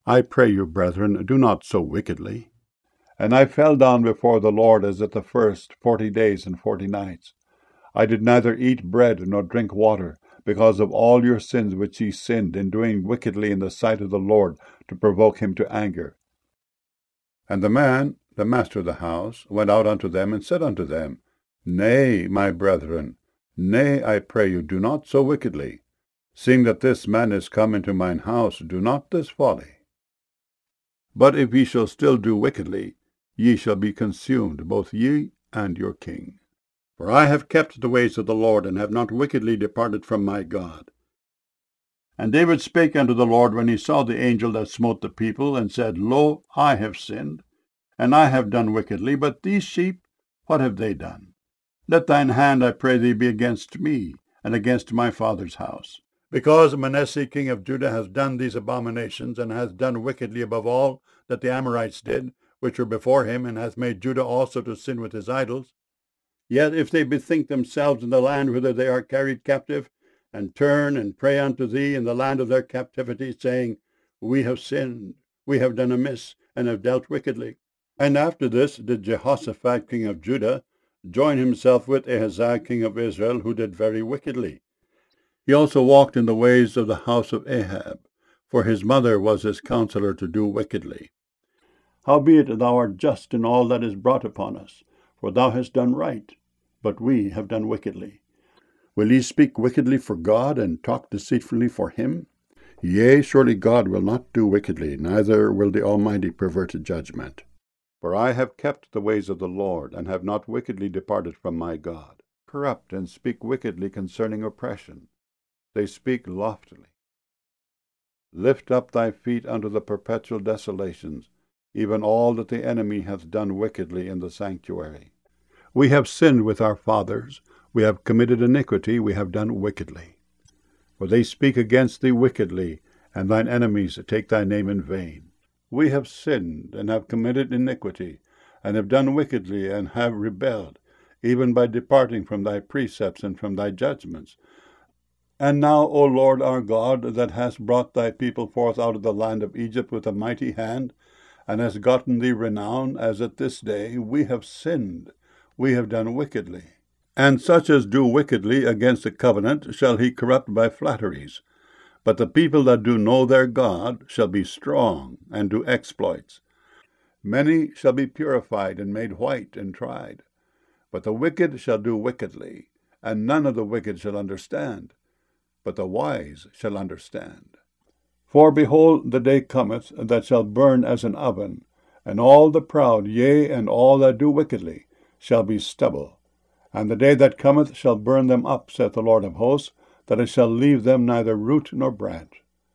I pray you, brethren, do not so wickedly. And I fell down before the Lord as at the first 40 days and 40 nights. I did neither eat bread nor drink water, because of all your sins which ye sinned in doing wickedly in the sight of the Lord, to provoke him to anger. And the man, the master of the house, went out unto them, and said unto them, Nay, my brethren, nay, I pray you, do not so wickedly. Seeing that this man is come into mine house, do not this folly. But if ye shall still do wickedly, ye shall be consumed, both ye and your king. For I have kept the ways of the Lord, and have not wickedly departed from my God. And David spake unto the Lord when he saw the angel that smote the people, and said, Lo, I have sinned, and I have done wickedly, but these sheep, what have they done? Let thine hand, I pray thee, be against me, and against my father's house. Because Manasseh king of Judah has done these abominations, and hath done wickedly above all that the Amorites did, which were before him, and hath made Judah also to sin with his idols. Yet if they bethink themselves in the land whither they are carried captive, and turn and pray unto thee in the land of their captivity, saying, We have sinned, we have done amiss, and have dealt wickedly. And after this did Jehoshaphat king of Judah join himself with Ahaziah king of Israel, who did very wickedly. He also walked in the ways of the house of Ahab, for his mother was his counselor to do wickedly. Howbeit thou art just in all that is brought upon us, for thou hast done right, but we have done wickedly. Will ye speak wickedly for God, and talk deceitfully for him? Yea, surely God will not do wickedly, neither will the Almighty pervert judgment. For I have kept the ways of the Lord, and have not wickedly departed from my God. Corrupt and speak wickedly concerning oppression. They speak loftily. Lift up thy feet unto the perpetual desolations, even all that the enemy hath done wickedly in the sanctuary. We have sinned with our fathers, we have committed iniquity, we have done wickedly. For they speak against thee wickedly, and thine enemies take thy name in vain. We have sinned, and have committed iniquity, and have done wickedly, and have rebelled, even by departing from thy precepts and from thy judgments. And now, O Lord our God, that hast brought thy people forth out of the land of Egypt with a mighty hand, and hast gotten thee renown, as at this day, we have sinned, we have done wickedly. And such as do wickedly against the covenant shall he corrupt by flatteries. But the people that do know their God shall be strong, and do exploits. Many shall be purified, and made white, and tried. But the wicked shall do wickedly, and none of the wicked shall understand. But the wise shall understand. For behold, the day cometh that shall burn as an oven, and all the proud, yea, and all that do wickedly, shall be stubble. And the day that cometh shall burn them up, saith the Lord of hosts, that it shall leave them neither root nor branch.